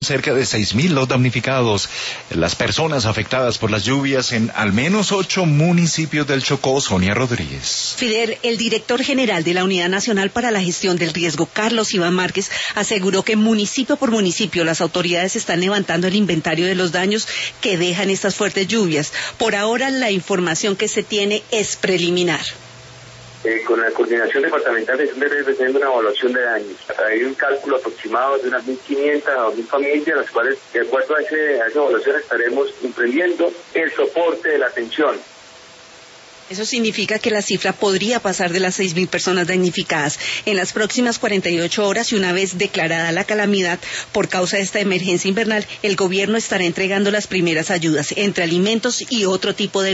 Cerca de 6.000 los damnificados, las personas afectadas por las lluvias en al menos 8 municipios del Chocó. Sonia Rodríguez. Fidel, el director general de la Unidad Nacional para la Gestión del Riesgo, Carlos Iván Márquez, aseguró que municipio por municipio las autoridades están levantando el inventario de los daños que dejan estas fuertes lluvias. Por ahora la información que se tiene es preliminar. Con la coordinación departamental de haciendo una evaluación de daños. Hay un cálculo aproximado de unas 1.500 a 2.000 familias, las cuales, de acuerdo a esa evaluación, estaremos emprendiendo el soporte de la atención. Eso significa que la cifra podría pasar de las 6.000 personas damnificadas en las próximas 48 horas y una vez declarada la calamidad por causa de esta emergencia invernal, el gobierno estará entregando las primeras ayudas entre alimentos y otro tipo de